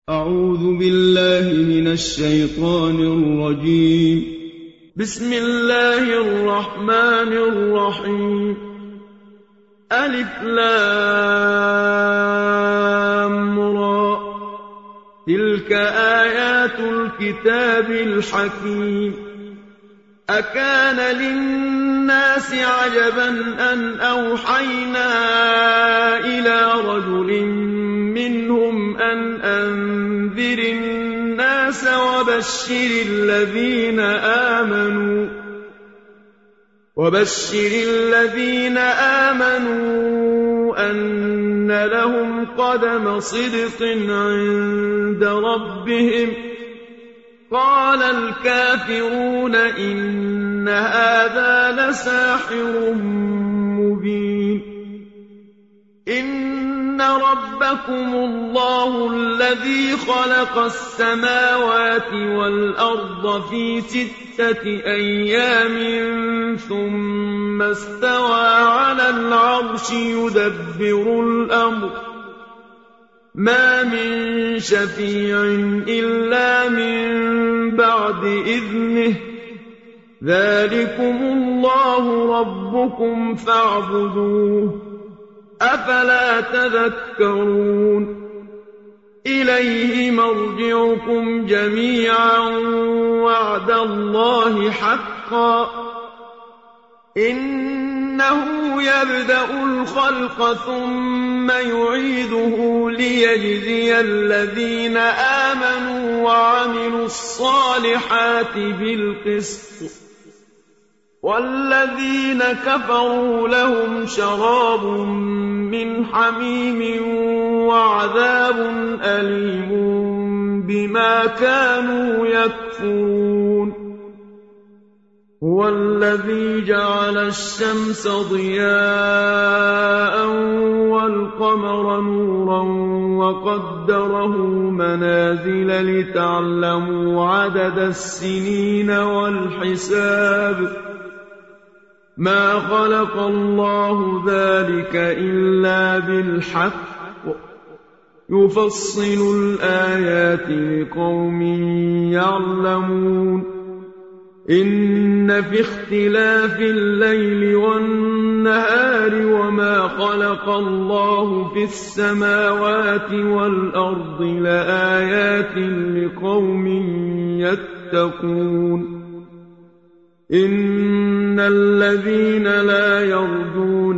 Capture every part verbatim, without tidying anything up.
أعوذ بالله من الشيطان الرجيم. بسم الله الرحمن الرحيم. ألف لام را، تلك آيات الكتاب الحكيم. أكان للناس عجبا أن أوحينا إلى رجل منهم أن أنذر الناس وبشر الذين آمنوا وبشر الذين آمنوا أن لهم قدم صدق عند ربهم. قال الكافرون إن هذا لساحر مبين. إن ربكم الله الذي خلق السماوات والأرض في ستة أيام ثم استوى على العرش يدبر الأمر، ما من شفيع إلا من بعد إذنه. ذلكم الله ربكم فاعبدوه، أفلا تذكرون. إليه مرجعكم جميعا وعد الله حقا، إنه يبدأ الخلق ثم يعيده ليجزي الذين آمنوا وعملوا الصالحات بالقسط، والذين كفروا لهم شراب من حميم وعذاب أليم بما كانوا يكفرون. هو الذي جعل الشمس ضياء والقمر نورا وقدره منازل لتعلموا عدد السنين والحساب، ما خلق الله ذلك إلا بالحق، يفصل الآيات لقوم يعلمون. إن في اختلاف الليل والنهار وما خلق الله في السماوات والأرض لآيات لقوم يتقون. إن الذين لا يرجون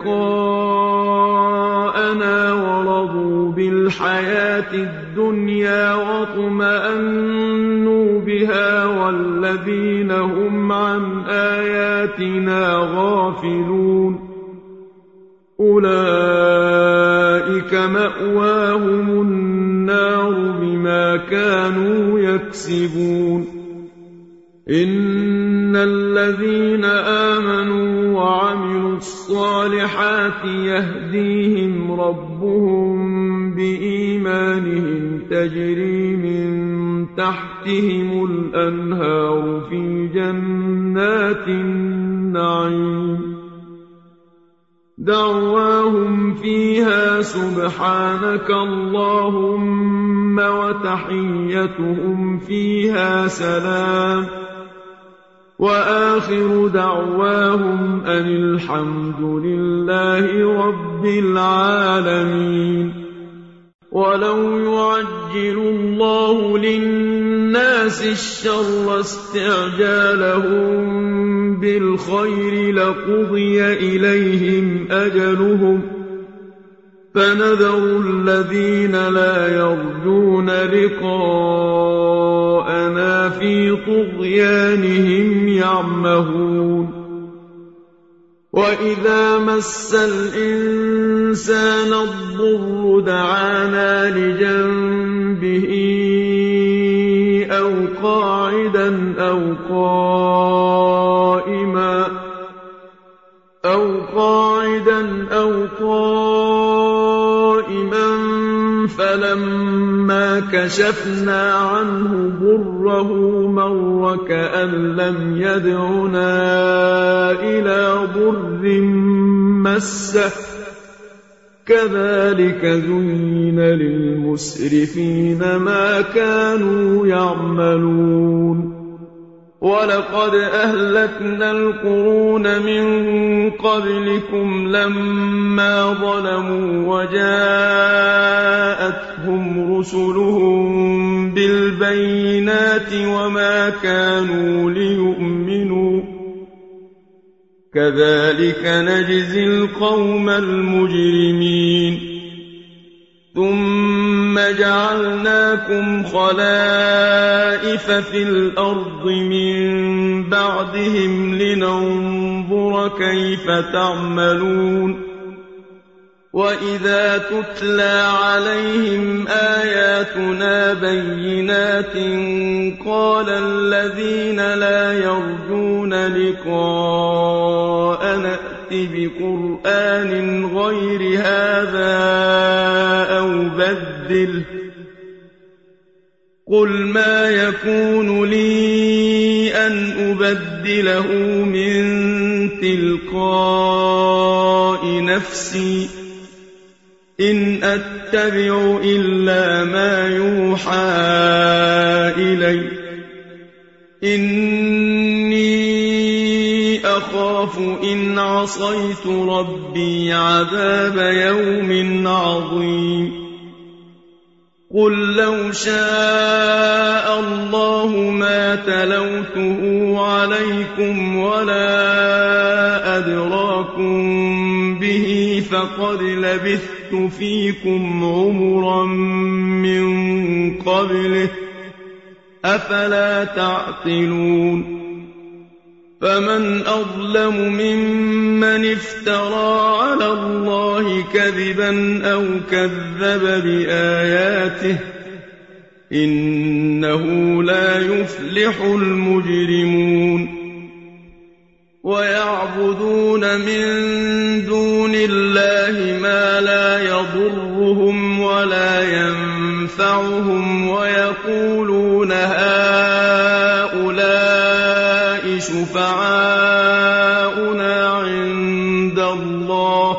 لقاءنا ورضوا بالحياة الدنيا واطمأنوا بها والذين هم عن آياتنا غافلون أولئك مأواهم النار بما كانوا يكسبون. إن الذين آمنوا وعملوا الصالحات يهديهم ربهم بإيمانهم تجري من تحتهم الأنهار في جنات النعيم. دعواهم فيها سبحانك اللهم وتحيتهم فيها سلام، وآخر دعواهم أن الحمد لله رب العالمين. ولو يعجل الله للناس الشر استعجالهم بالخير لقضي إليهم أجلهم، فنذر الذين لا يرجون لقاءنا في طغيانهم يعمهون. وإذا مس الإنسان الضر دعانا لجنبه أو قاعدا أو قائما أو قاعدا أو قائما فلما كشفنا عنه ضره مر كأن لم يدعنا إلى ضر مسه كذلك زين للمسرفين ما كانوا يعملون ولقد أهلكنا القرون من قبلكم لما ظلموا وجاءتهم رسلهم بالبينات وما كانوا ليؤمنوا كذلك نجزي القوم المجرمين ثم جعلناكم خلائف في الأرض من بعدهم لننظر كيف تعملون وإذا تتلى عليهم آياتنا بينات قال الذين لا يرجون لقاءنا ائت بقرآن غير هذا أو بدله قل ما يكون لي أن أبدله من تلقاء نفسي إن أتبع إلا ما يوحى إلي إني أخاف إن عصيت ربي عذاب يوم عظيم قل لو شاء الله ما تلوته عليكم ولا أدراكم به فقد لبثت فيكم عمرا من قبله أفلا تعقلون فمن أظلم ممن افترى على الله كذبا أو كذب بآياته إنه لا يفلح المجرمون ويعبدون من دون الله ما لا يضرهم ولا ينفعهم ويقولون هؤلاء شفعاؤنا عند الله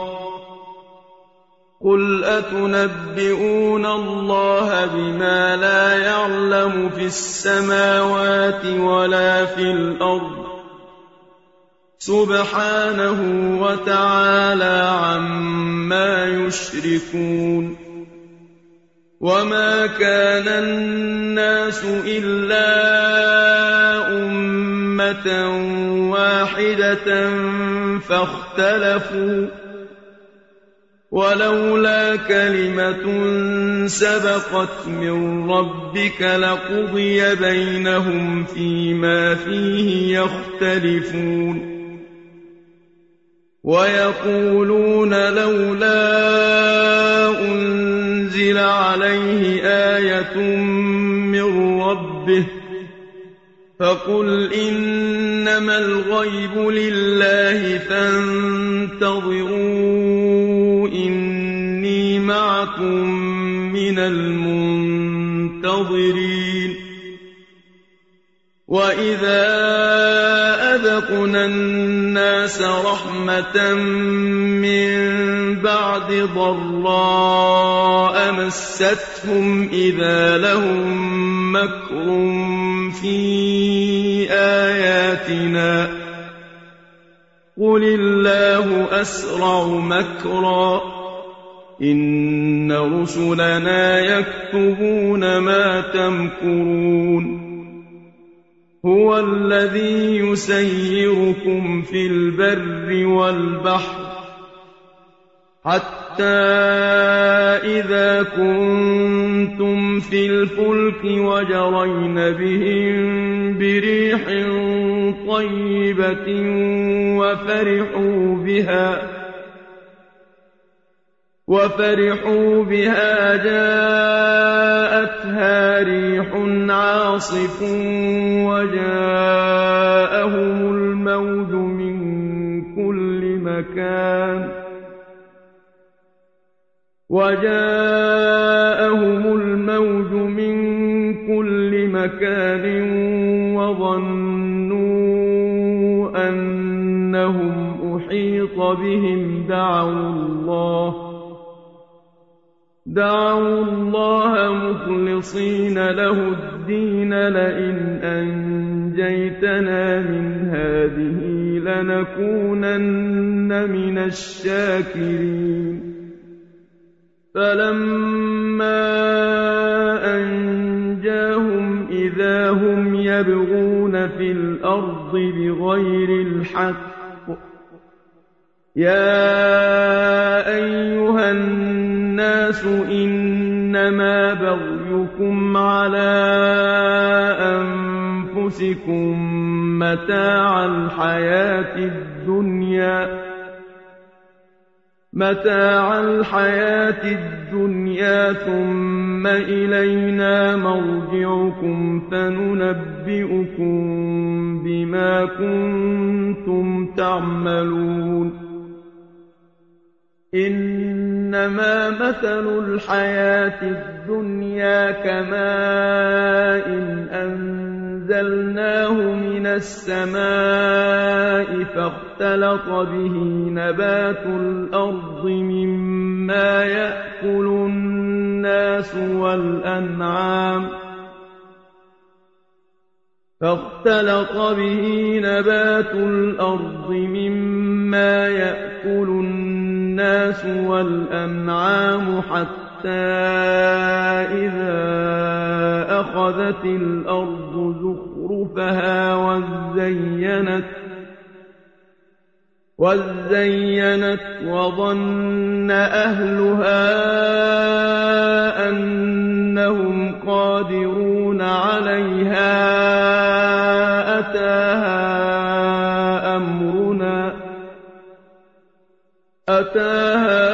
قل أتنبئون الله بما لا يعلم في السماوات ولا في الأرض سبحانه وتعالى عما يشركون وما كان الناس إلا أمة واحدة فاختلفوا ولولا كلمة سبقت من ربك لقضي بينهم فيما فيه يختلفون ويقولون لولا أنزل عليه آية من ربه فقل إنما الغيب لله فانتظروا إني معكم من المنتظرين وإذا أذقنا الناس رحمة من بعد ضراء مستهم إذا لهم مكر في آياتنا قل الله أسرع مكرا إن رسلنا يكتبون ما تمكرون هو الذي يسيركم في البر والبحر حتى إذا كنتم في الفلك وجرين بهم بريح طيبة وفرحوا بها وفرحوا بها جاءتها ريح عاصف وجاءهم الموج من كل مكان وجاءهم الموج من كل مكان وظنوا أنهم أحيط بهم دعوا الله دعوا الله مخلصين له الدين لئن أنجيتنا من هذه لنكونن من الشاكرين فلما أنجاهم إذا هم يبغون في الأرض بغير الحق يا أيها الناس إنما بغيكم على أنفسكم متاع الحياة الدنيا متاع الحياة الدنيا ثم إلينا مرجعكم فننبئكم بما كنتم تعملون إنما مثل الحياة الدنيا كماء أنزلناه من السماء فاختلط به نبات الأرض مما يأكل الناس والأنعام فاختلط به نبات الأرض مما يأكل الناس والأنعام حتى إذا أخذت الأرض زخرفها وزينت وزينت وظن أهلها أنهم قادرون عليها أتاها أمرنا أتاها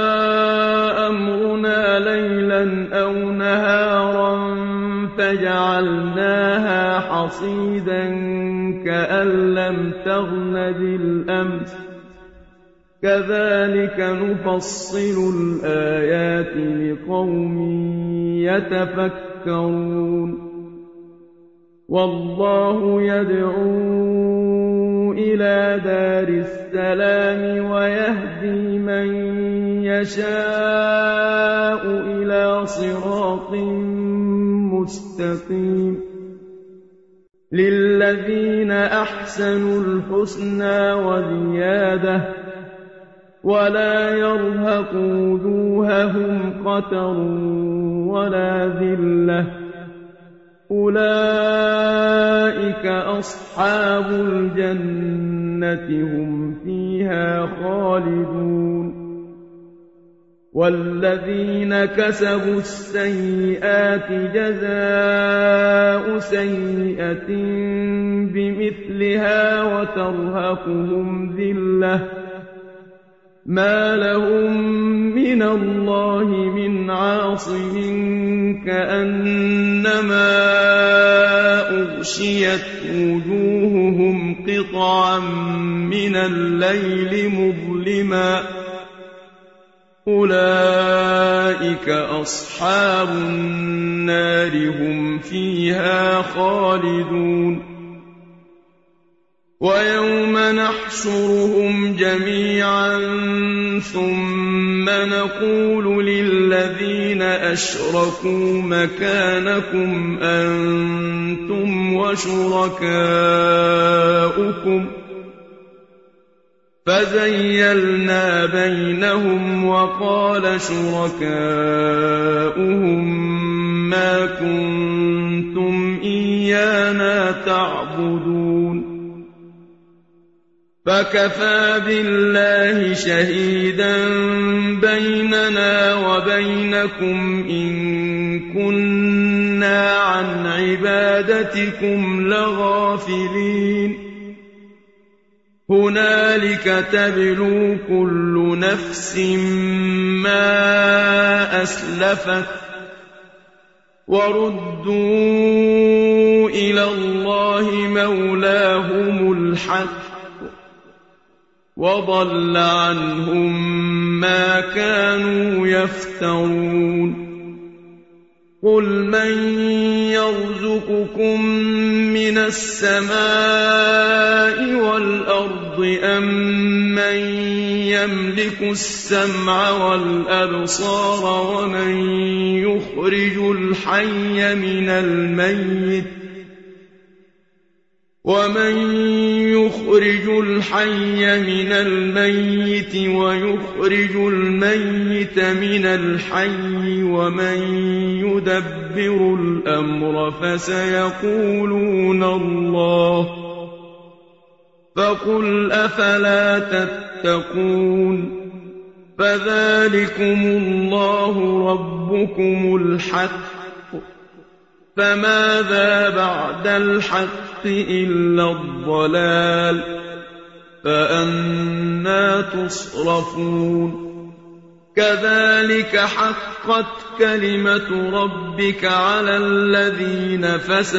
أمرنا ليلا أو نهارا فجعلناها حصيدا كأن لم تغن بالأمس كذلك نفصل الآيات لقوم يتفكرون والله يدعو إلى دار السلام ويهدي من يشاء إلى صراط مستقيم للذين أحسنوا الحسنى وزيادة ولا يرهق وجوههم قتر ولا ذلة أولئك أصحاب الجنة هم فيها خالدون والذين كسبوا السيئات جزاء سيئة بمثلها وترهقهم ذلة ما لهم من الله من عاصم كأنما أغشيت وجوههم قطعا من الليل مظلما أولئك أصحاب النار هم فيها خالدون ويوم نحشرهم جميعا ثم نقول للذين أشركوا مكانكم أنتم وشركاؤكم فزيلنا بينهم وقال شركاؤهم ما كنتم إيانا تعبدون فكفى بالله شهيدا بيننا وبينكم إن كنا عن عبادتكم لغافلين هنالك تبلو كل نفس ما أسلفت وردوا إلى الله مولاهم الحق وضل عنهم ما كانوا يفترون قل من يرزقكم من السماء والأرض أم من يملك السمع والأبصار ومن يخرج الحي من الميت ومن يخرج الحي من الميت ويخرج الميت من الحي ومن يدبر الأمر فسيقولون الله فقل أفلا تتقون فذلكم الله ربكم الحق فماذا بعد الحق إلا الضلال فأنى تصرفون كذلك حقت كلمة ربك على الذين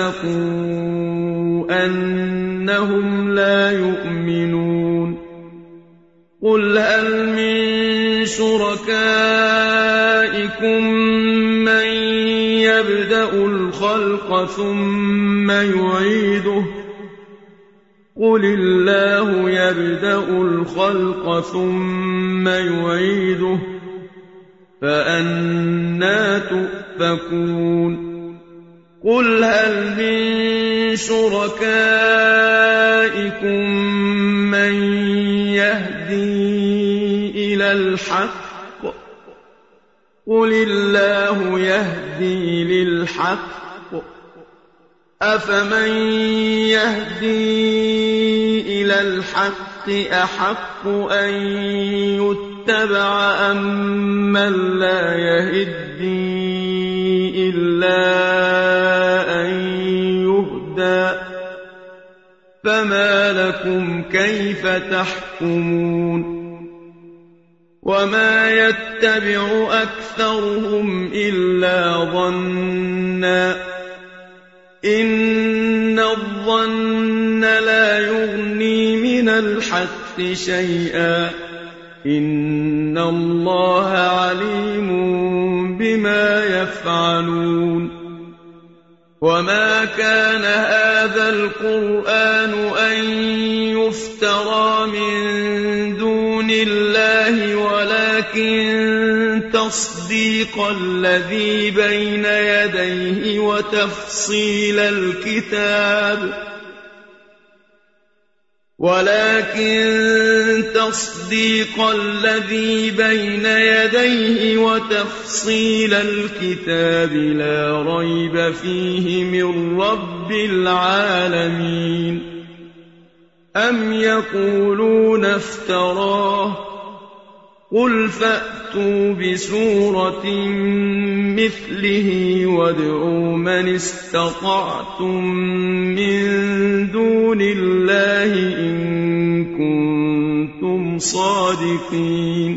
فسقوا أنهم لا يؤمنون قل هل من شركائكم من يبدأ الخلق ثم يعيده قل الله يبدأ الخلق ثم يعيده فأنى تؤفكون قل هل من شركائكم من يهدي إلى الحق قل الله يهدي للحق أفمن يهدي إلى الحق أحق أن يتبع أم من لا يهدي إلا أن يهدى فما لكم كيف تحكمون وما يتبع أكثرهم إلا ظنا إن الظن لا يغني من الحق شيئا إن الله عليم بما يفعلون وما كان هذا القرآن أن يفترى من دون الله ولكن تصديق الذي بين يديه وتفصيل الكتاب ولكن تصديق الذي بين يديه وتفصيل الكتاب لا ريب فيه من رب العالمين أم يقولون افتراه قل فأتوا بسورة مثله وادعوا من استطعتم من دون الله إن كنتم صادقين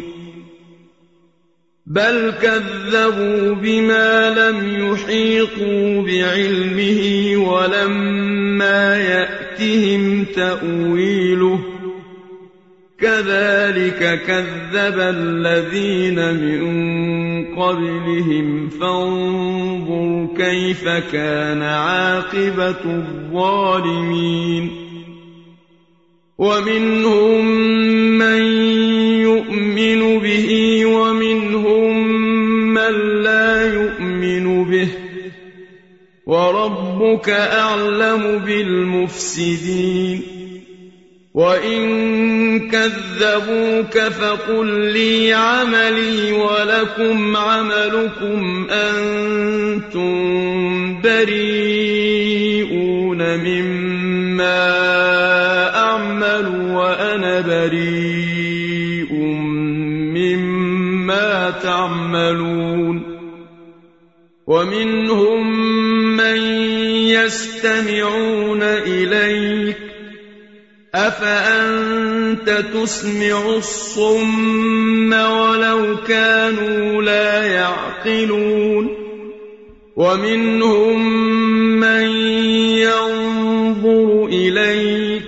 بل كذبوا بما لم يحيطوا بعلمه ولما يأتهم تأويله كذلك كذب الذين من قبلهم فانظر كيف كان عاقبة الظالمين ومنهم من يؤمن به ومنهم من لا يؤمن به وربك أعلم بالمفسدين وإن كذبوك فقل لي عملي ولكم عملكم أنتم بريئون مما أعمل وأنا بريء مما تعملون ومنهم من يستمعون إليك أفأنت تسمع الصم ولو كانوا لا يعقلون ومنهم من ينظر إليك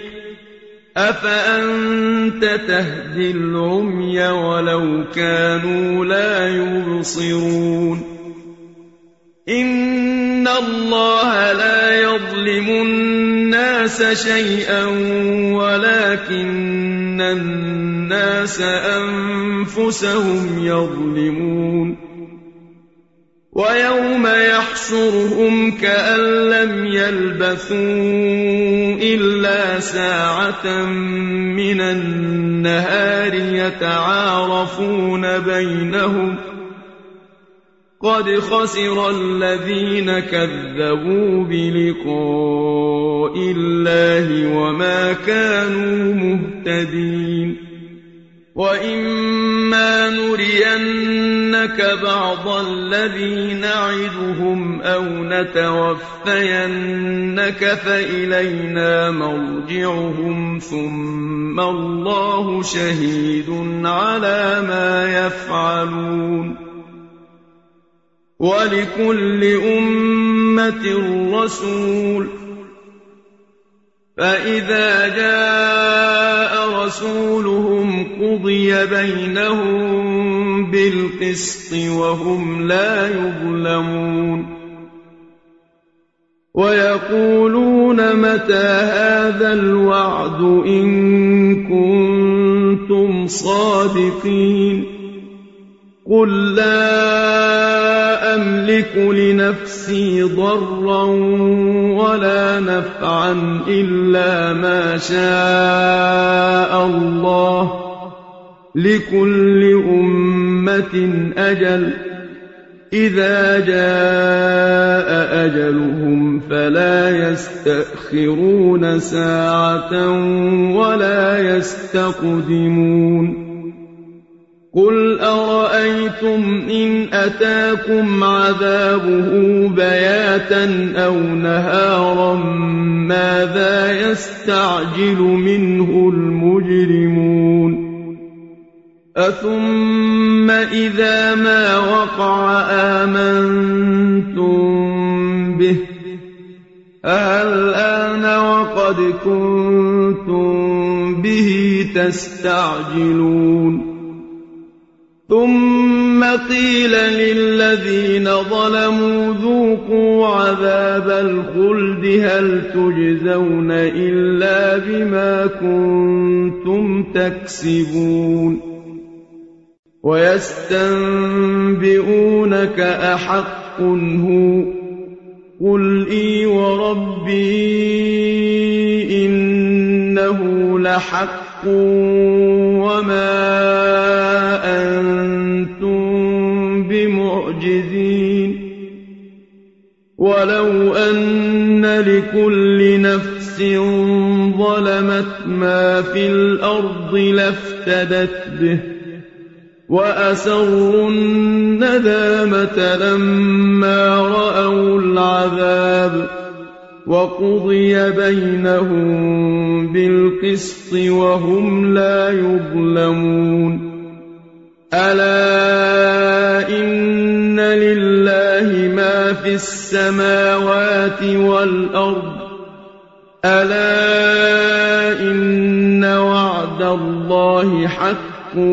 أفأنت تهدي العمي ولو كانوا لا يبصرون إن الله لا يظلم الناس شيئا ولكن الناس أنفسهم يظلمون ويوم يحشرهم كأن لم يلبثوا إلا ساعة من النهار يتعارفون بينهم قد خسر الذين كذبوا بلقاء الله وما كانوا مهتدين وإما نرينك بعض الذي نعدهم أو نتوفينك فإلينا مرجعهم ثم الله شهيد على ما يفعلون ولكل أمة رسول فإذا جاء رسولهم قضي بينهم بالقسط وهم لا يظلمون ويقولون متى هذا الوعد إن كنتم صادقين قل لا أملك لنفسي ضرا ولا نفعا إلا ما شاء الله لكل أمة أجل إذا جاء أجلهم فلا يستأخرون ساعة ولا يستقدمون قل أرأيتم إن أتاكم عذابه بياتا أو نهارا ماذا يستعجل منه المجرمون أثم إذا ما وقع آمنتم به الآن وقد كنتم به تستعجلون ثم قيل للذين ظلموا ذوقوا عذاب الخلد هل تجزون إلا بما كنتم تكسبون ويستنبئونك أحق هو قل إي وربي إنه لحق وما أنتم بمعجزين ولو أن لكل نفس ظلمت ما في الأرض لافتدت به وأسروا الندامة لما رأوا العذاب وقضي بينهم بالقسط وهم لا يظلمون ألا إن لله ما في السماوات والأرض ألا إن وعد الله حق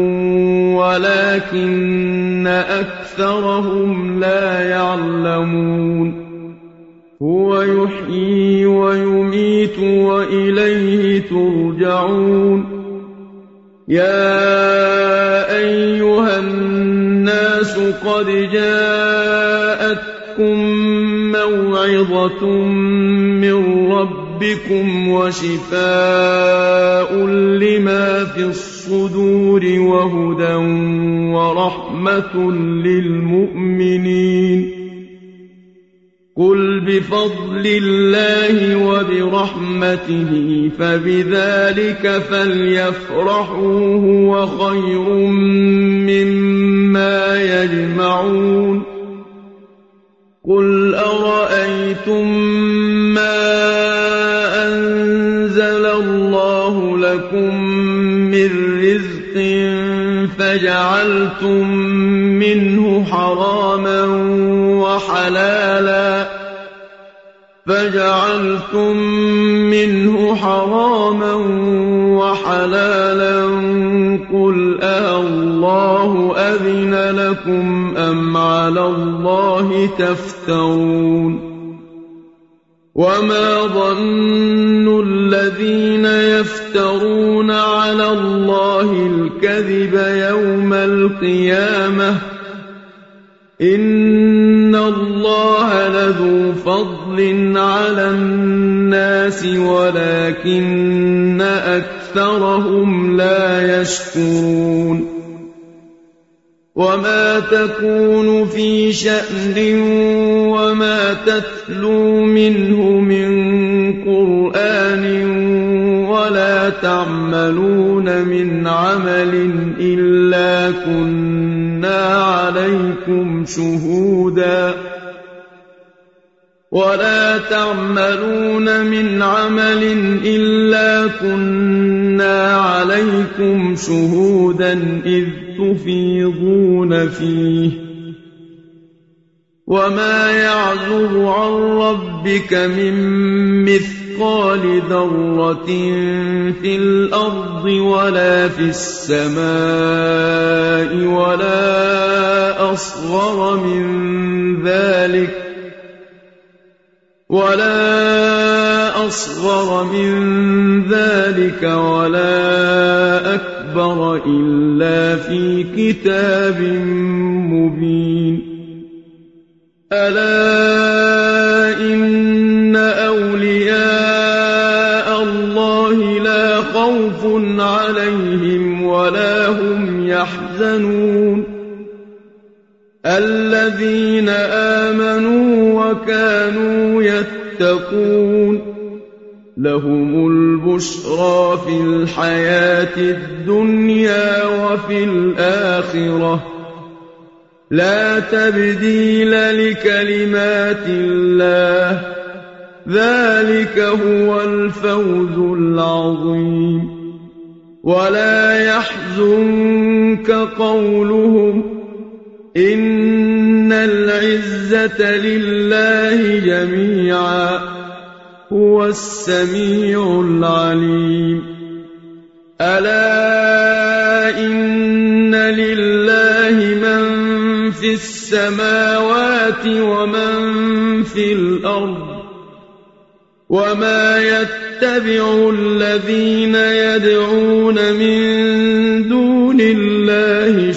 ولكن أكثرهم لا يعلمون هو يحيي ويميت وإليه ترجعون يا أيها الناس قد جاءتكم موعظة من ربكم وشفاء لما في الصدور وهدى ورحمة للمؤمنين قل بفضل الله وبرحمته فبذلك فليفرحوا هو خير مما يجمعون قل أرأيتم ما أنزل الله لكم من رزق فجعلتم منه حراما وحلالا فجعلتم حراما وحلالا قل أَاللَّهُ الله أذن لكم أم على الله تفترون وما ظن الذين يفترون على الله الكذب يوم القيامة إن الله لذو فضل على الناس ولكن أكثرهم لا يشكرون وما تكون في شأن وما تتلو منه من قرآن ولا تعملون من عمل إلا كنا عليكم شهودا ولا تعملون من عمل إلا كنا عليكم شهودا إذ تفيضون فيه وما يعزب عن ربك من مثقال ذرة في الأرض ولا في السماء ولا أصغر من ذلك ولا أصغر من ذلك ولا أكبر إلا في كتاب مبين ألا إن أولياء الله لا خوف عليهم ولا هم يحزنون الذين آمنوا وكانوا يتقون لهم البشرى في الحياة الدنيا وفي الآخرة لا تبديل لكلمات الله ذلك هو الفوز العظيم ولا يحزنك قولهم إن العزة لله جميعا هو السميع العليم ألا إن لله من في السماوات ومن في الأرض وما يتبع الذين يدعون من دون الله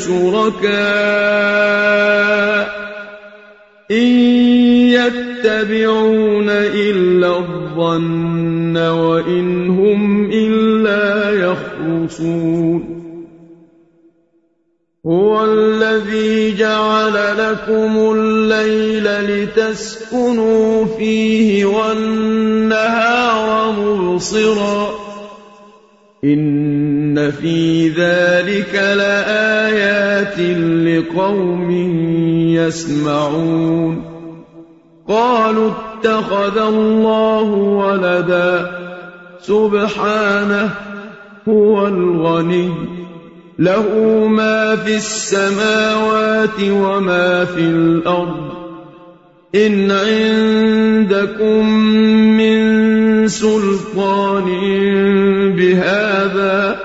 شركاء إن يتبعون إلا الظن وإن هم إلا يخرصون هو الذي جعل لكم الليل لتسكنوا فيه والنهار مبصرا إن في ذلك لآيات لقوم يسمعون قالوا اتخذ الله ولدا سبحانه هو الغني له ما في السماوات وما في الأرض إن عندكم من سلطان بهذا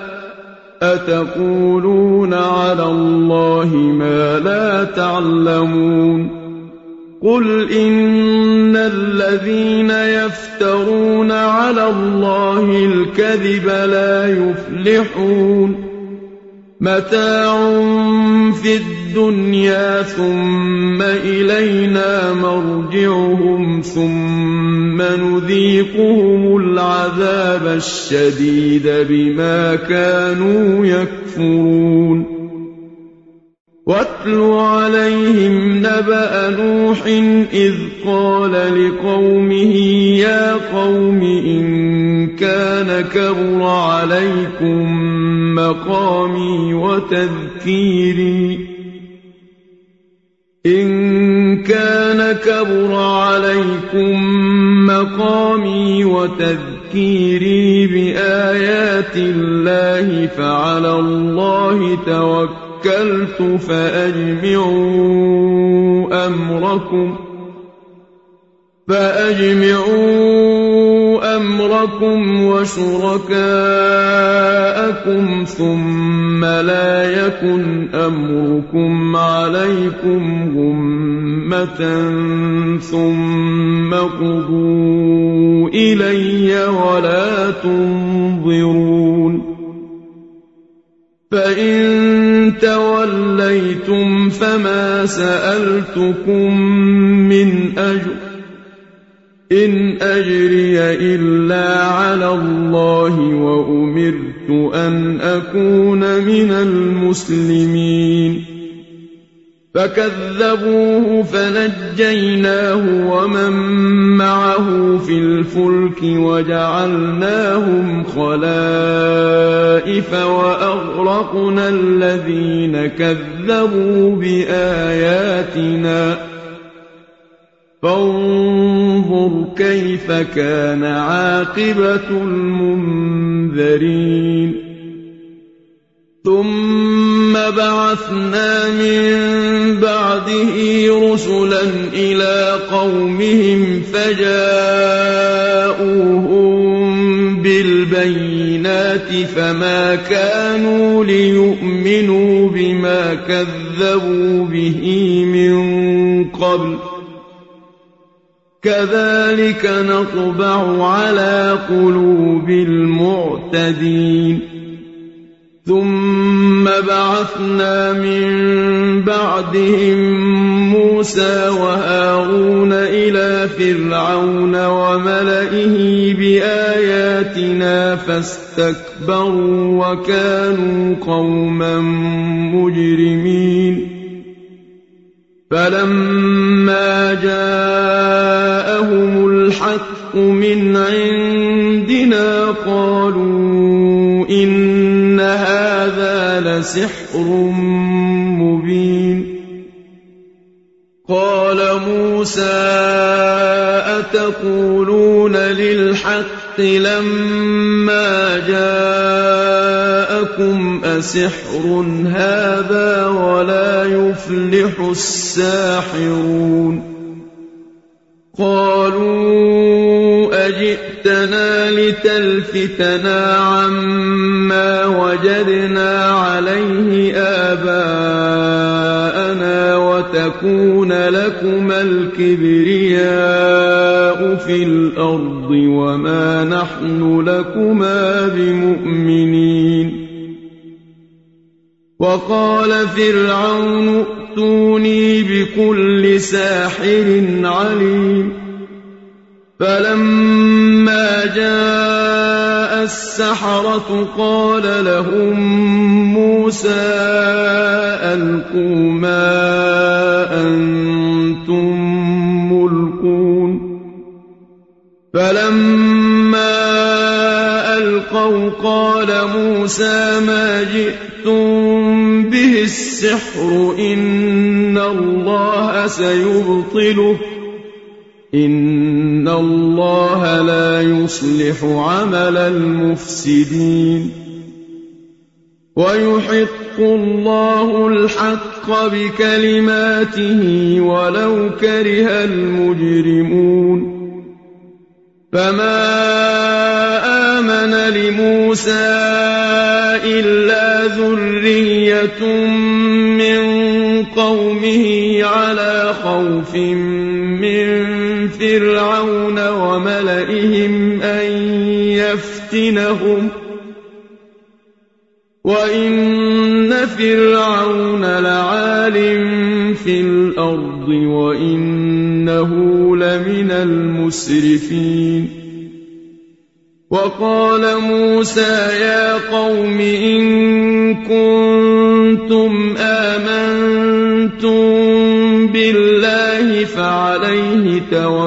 أتقولون على الله ما لا تعلمون قل إن الذين يفترون على الله الكذب لا يفلحون متاع في الدنيا ثم إلينا مرجعهم ثم نذيقهم العذاب الشديد بما كانوا يكفرون واتل عليهم نبأ نوح إذ قال لقومه يا قوم إن كان كبر عليكم مقامي وتذكيري إن كان كبر عليكم مقامي وتذكيري بآيات الله فعلى الله توكلت فأجمعوا أمركم فأجمعوا أمركم وشركاءكم ثم لا يكن أمركم عليكم غمة ثم قضوا إلي ولا تنظرون فإن توليتم فما سألتكم من أجر إن أجري إلا على الله وأمرت أن أكون من المسلمين فكذبوه فنجيناه ومن معه في الفلك وجعلناهم خلائف وأغرقنا الذين كذبوا بآياتنا فانظر كيف كان عاقبة المنذرين ثم بعثنا من بعده رسلا إلى قومهم فجاءوهم بالبينات فما كانوا ليؤمنوا بما كذبوا به من قبل كذلك نطبع على قلوب المعتدين ثم بعثنا من بعدهم موسى وهارون إلى فرعون وملئه بآياتنا فاستكبروا وكانوا قوما مجرمين فلما جاءهم الحق من عندنا قالوا إن هذا لسحر مبين قال موسى أتقولون للحق لما جاءكم أسحر هذا ولا يفلح الساحرون قالوا أجئتنا لتلفتنا عما وجدنا عليه آباءنا وتكون لكما الكبرياء في الأرض وما نحن لكما بمؤمنين وقال فرعون ائتوني بكل ساحر عليم فلما جاء السحرة قال لهم موسى ألقوا ما أنتم ملقون فلما ألقوا قال موسى ما جئتم به السحر إن الله سيبطله إن الله لا يصلح عمل المفسدين ويحق الله الحق بكلماته ولو كره المجرمون فما آمن لموسى إلا ذرية من قومه على خوف من فرعون وملئهم أن يفتنهم وإن فرعون لعال في الأرض وإنه لمن المسرفين وقال موسى يا قوم إن كنتم آمنتم بالله فعليه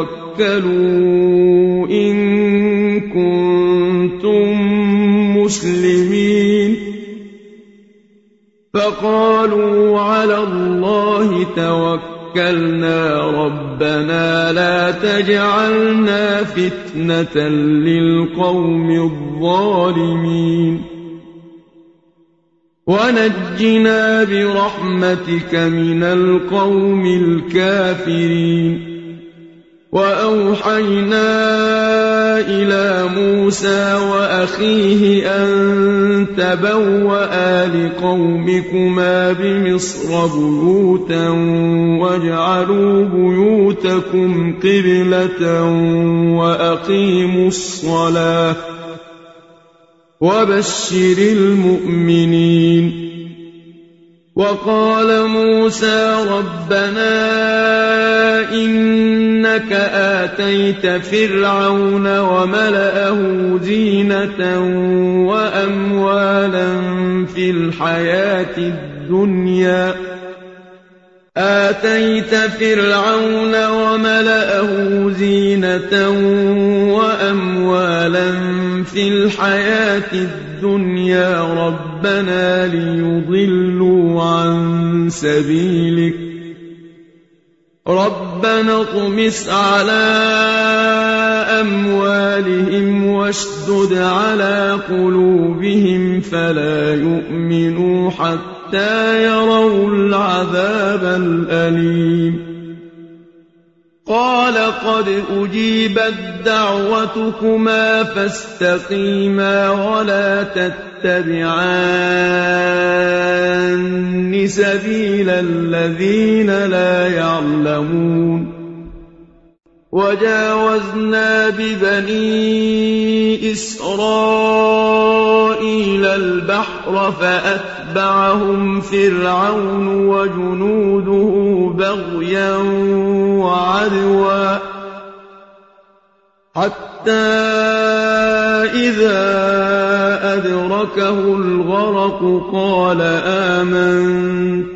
توكلوا إن كنتم مسلمين فقالوا على الله توكلنا ربنا لا تجعلنا فتنة للقوم الظالمين ونجنا برحمتك من القوم الكافرين وأوحينا إلى موسى وأخيه أن تبوأ لقومكما بمصر بيوتا واجعلوا بيوتكم قبلة وأقيموا الصلاة وبشر المؤمنين. وقال موسى ربنا إنك آتيت فرعون وملأه زينة وأموالا في الحياة الدنيا آتيت فرعون وملأه زينة وأموالا في الحياة الدنيا ربنا ليضلوا عن سبيلك ربنا اطمس على أموالهم واشدد على قلوبهم فلا يؤمنوا حتى يروا العذاب الأليم. قال قد أجيبت دعوتكما فاستقيما ولا تتبعان سبيل الذين لا يعلمون. وجاوزنا ببني إسرائيل البحر فأتبعهم فرعون وجنوده بغيا وعدوا حتى إذا أدركه الغرق قال آمنت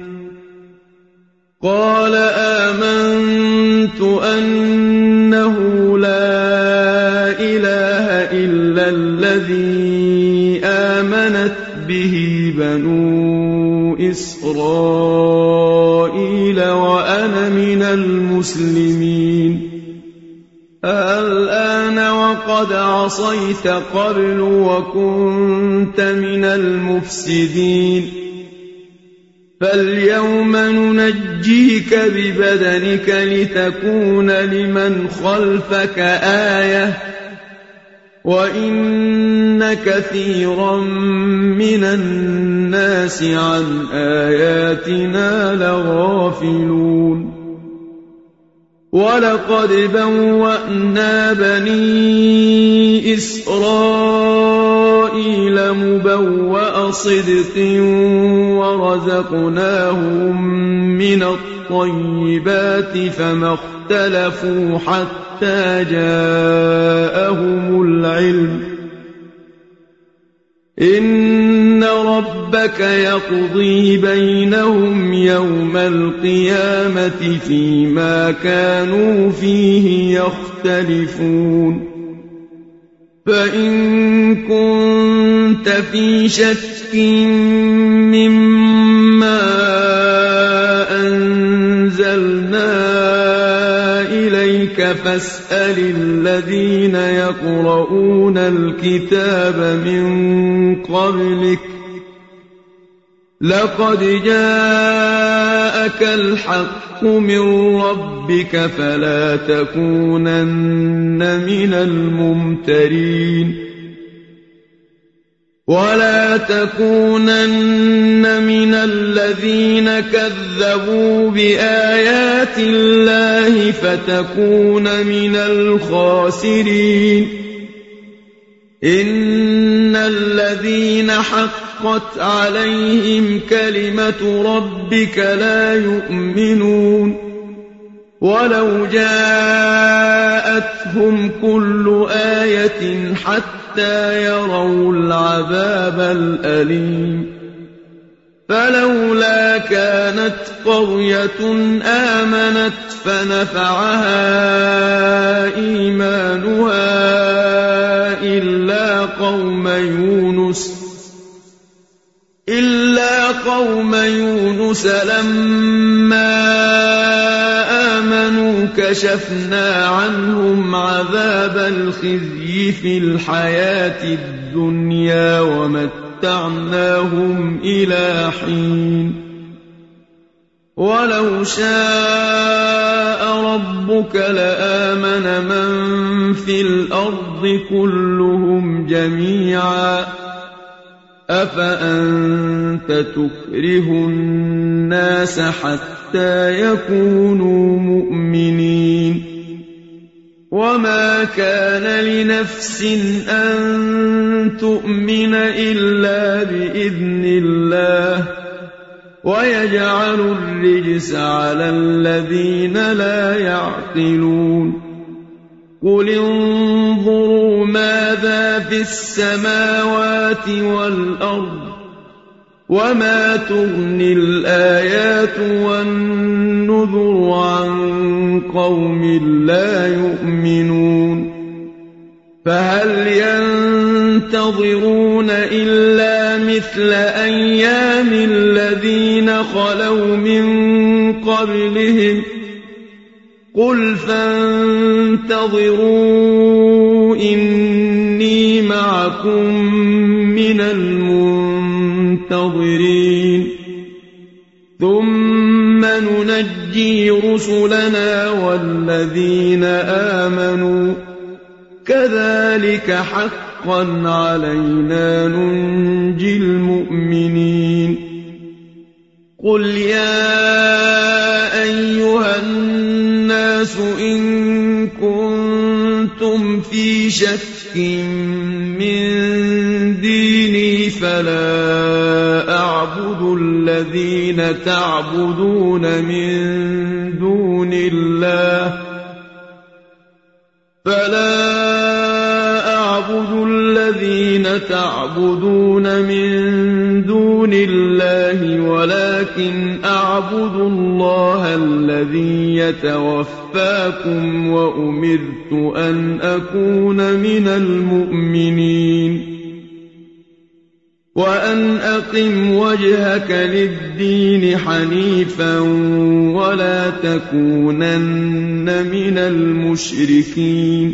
قال آمنت أنه لا إله إلا الذي آمنت به بنو إسرائيل وأنا من المسلمين. الآن وقد عصيت قبل وكنت من المفسدين فاليوم ننجيك ببدنك لتكون لمن خلفك آية وإن كثيرا من الناس عن آياتنا لغافلون. ولقد بوأنا بني إسرائيل مبوأ صدق ورزقناهم من الطيبات فما اختلفوا حتى جاءهم العلم إن ربك يقضي بينهم يوم القيامة فيما كانوا فيه يختلفون. فإن كنت في شك مما أنزلنا إليك فاسأل الذين يقرؤون الكتاب من قبلك لقد جاءك الحق من ربك فلا تكونن من الممترين ولا تكونن من الذين كذبوا بآيات الله فتكون من الخاسرين. إن الذين حقت عليهم كلمة ربك لا يؤمنون ولو جاءتهم كل آية حتى يروا العذاب الأليم. فلولا كانت قرية آمنت فنفعها إيمانها إلا قوم يونس إلا قوم يونس لما آمنوا كشفنا عنهم عذاب الخزي في الحياة الدنيا ومتعناهم إلى حين. ولو شاء ربك لآمن من في الأرض كلهم جميعا أفأنت تكره الناس حتى يكونوا مؤمنين وما كان لنفس أن تؤمن إلا بإذن الله ويجعل الرجس على الذين لا يعقلون قل انظروا ماذا في السماوات والأرض وما تغني الآيات والنذر عن قوم لا يؤمنون فهل ينتظرون إلا مثل أيام الذين خلوا من قبلهم قل فانتظروا إني معكم من المنتظرين ثم ننجي رسلنا والذين آمنوا كذلك حقا علينا ننجي المؤمنين قل يا أيها الناس إن كنتم في شك من ديني فلا أعبد الذين تعبدون من دون الله فلا أعبد الذين تعبدون من دون الله ولكن أعبد الله الذي يتوفاكم وأمرت أن أكون من المؤمنين وأن أقم وجهك للدين حنيفا ولا تكونن من المشركين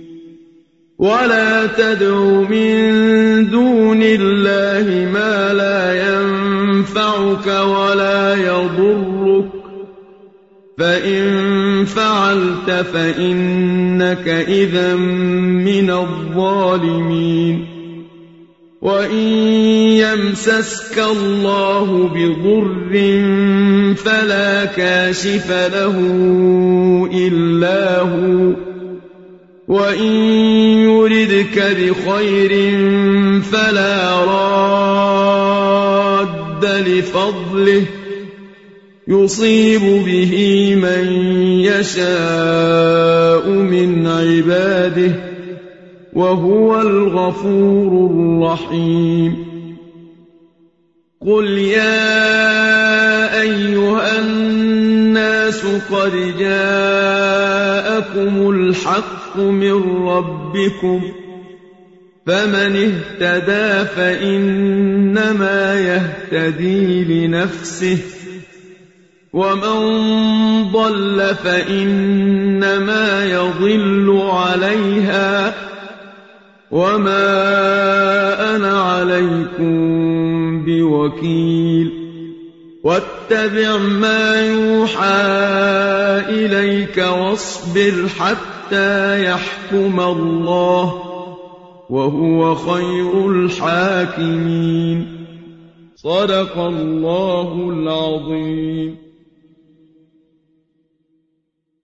ولا تدع من دون الله ما لا ينفعك ولا يضرك فإن فعلت فإنك إذا من الظالمين وإن يمسسك الله بضر فلا كاشف له إلا هو وإن يردك بخير فلا راد لفضله يصيب به من يشاء من عباده وهو الغفور الرحيم قل يا أيها الناس قد جاءكم الحق من ربكم فمن اهتدى فإنما يهتدي لنفسه ومن ضل فإنما يضل عليها وما أنا عليكم بوكيل واتبع ما يوحى إليك واصبر حتى يحكم الله وهو خير الحاكمين صدق الله العظيم.